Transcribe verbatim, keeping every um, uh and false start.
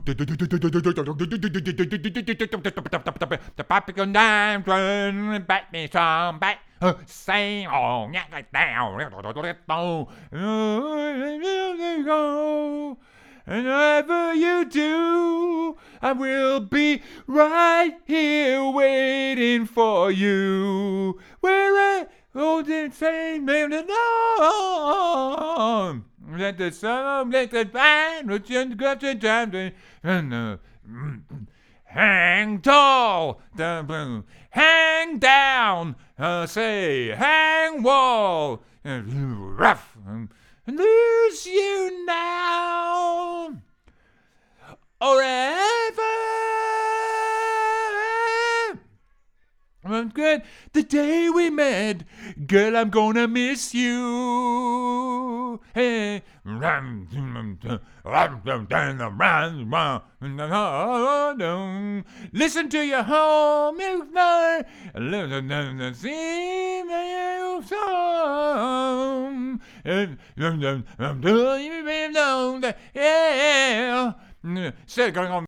The Paprika Nine Run back me some back. Same old like down. And whatever you do, I will be right here waiting for you. Where I hold the same man alone. Let the sun, let the vine, let the gut and time, and hang tall, hang down, uh, say, hang wall, rough, lose you now, or ever. I'm good. The day we met, girl, I'm gonna miss you. Hey, listen to your home, listen to the female song. Yeah, instead of going on.